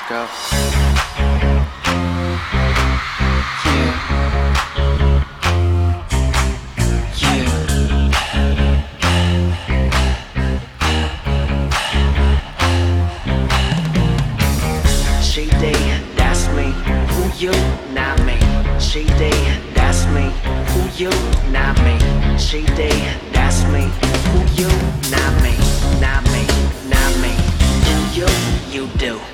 go. Shady, that's me. Who you? Not me. Shady, that's me. Who you? Not me. Shady, that's me. Who you? Not me. Not me. Not me. Who you? You do.